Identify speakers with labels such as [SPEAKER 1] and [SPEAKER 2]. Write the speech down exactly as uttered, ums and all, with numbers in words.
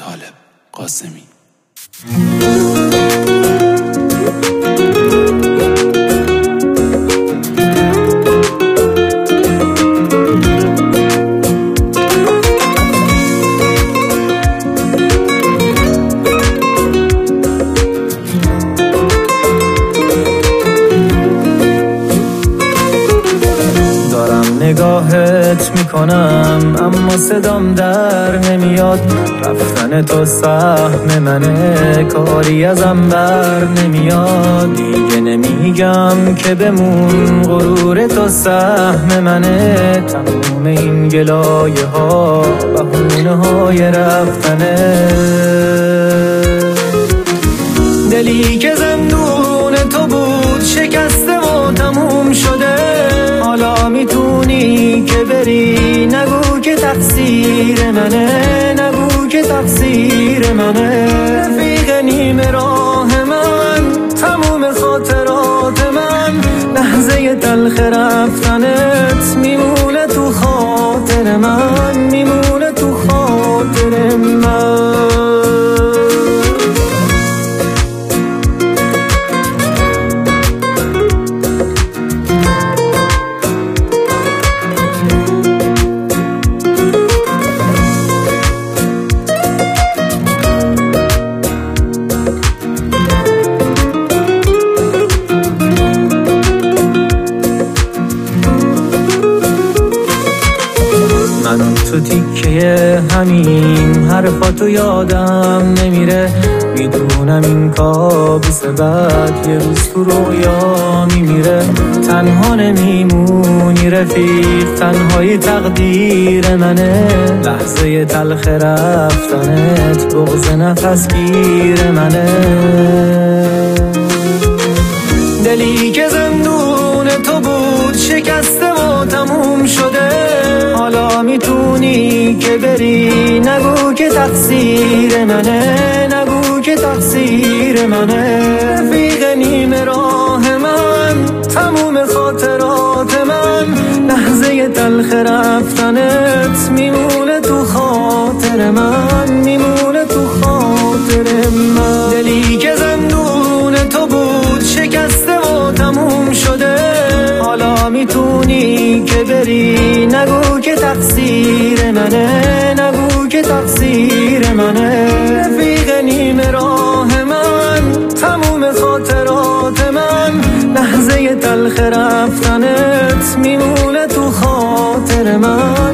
[SPEAKER 1] طالب قاسمی.
[SPEAKER 2] نگاهت میکنم اما صدام در نمیاد، رفتن تو سهم منه کاری ازم بر نمیاد. دیگه نمیگم که بمون غرور تو سهم منه، تموم این گلایه ها بهونه های رفتنه. دلی که زندون تو بود شکسته و تموم شده، حالا میتونی که بری، نگو که تقصیر منه، نگو که تقصیر منه. رفیق نیمه راه من، تموم خاطرات من، لحظه تلخ رفتنت میمونه تو خاطر من، میمونه تو خاطر من. من تو تیکه همین حرفاتو یادم نمیره، میدونم این کابوس بعد یه روز تو رویا میمیره. تنها نمیمونی رفیق، تنهایی تقدیر منه، لحظه تلخ رفتنت بغض نفس گیر منه. دلی که زندون تو بود شکسته و تموم شده، حالا میتونی که بری، نگو که تقصیر منه، نگو که تقصیر منه. رفیق نیمه راه من، تموم خاطرات من، لحظه تلخ رفتنت میمونه تو خاطر من، میمونه تو خاطر من. دلی که زندون تو بود شکسته و تموم شده، حالا میتونی که بری، نگو که تقصیر منه، نگو که تقصیر منه. رفیق نیمه راه من، تموم خاطرات من، لحظه تلخ رفتنت میمونه تو خاطر من.